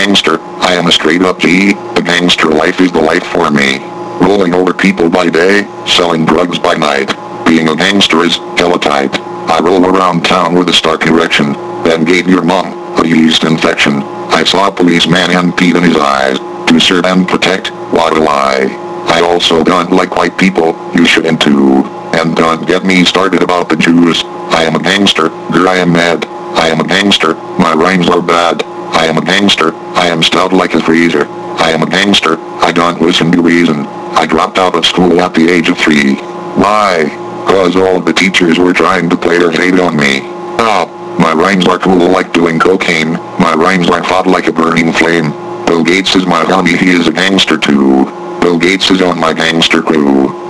gangster, I am a straight up G. A gangster life is the life for me. Rolling over people by day, selling drugs by night. Being a gangster is hella tight. I roll around town with a stark erection, then gave your mom a yeast infection. I saw a policeman and peed in his eyes, to serve and protect, what a lie. I also don't like white people, you shouldn't too. And don't get me started about the Jews. I am a gangster, I am mad. I am a gangster, my rhymes are bad. I am a gangster, I am stout like a freezer. I am a gangster, I don't listen to reason. I dropped out of school at the age of 3. Why? Cause all the teachers were trying to play their hate on me. Oh, my rhymes are cool like doing cocaine. My rhymes are hot like a burning flame. Bill Gates is my homie, he is a gangster too. Bill Gates is on my gangster crew.